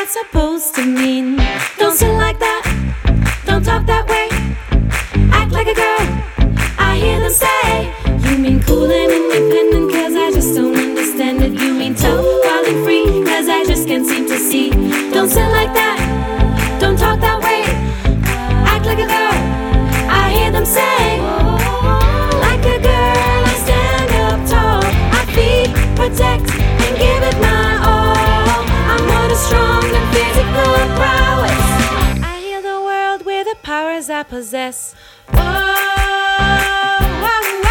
that supposed to mean? Don't sit like that, don't talk that way. Act like a girl, I hear them say. You mean cool and independent, cause I just don't understand it. You mean tough, wild and free, cause I just can't seem to see. Don't sit like that, don't talk that way. Act like a girl, I hear them say. Like a girl, I stand up tall, I feed, protect, and give it my all. I'm more than strong than physical prowess. I heal the world with the powers I possess. Whoa, whoa,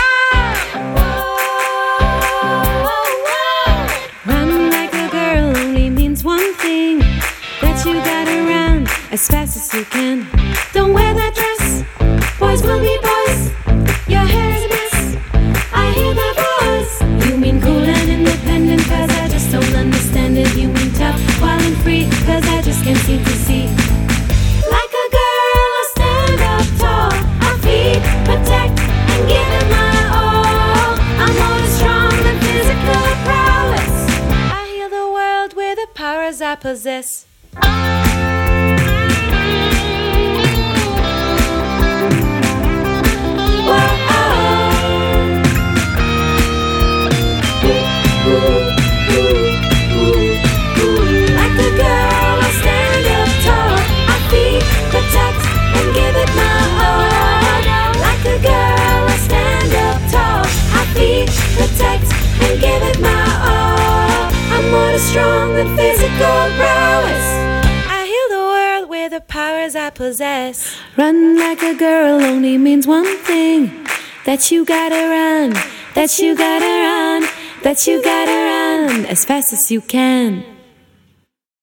whoa. Run like a girl only means one thing, that you gotta run as fast as you can. Don't wear that dress, boys will be boys. Your hair is a mess, I hear that voice. You mean cool and independent, cause I just don't understand it. You mean tough, wild and free, cause I just can't seem to see. Like a girl, I stand up tall, I feed, protect, and give it my all. I'm more than strong than physical prowess. I heal the world with the powers I possess. Strong than physical prowess. I heal the world with the powers I possess. Run like a girl only means one thing, that you gotta run, that you gotta run, that you gotta run as fast as you can.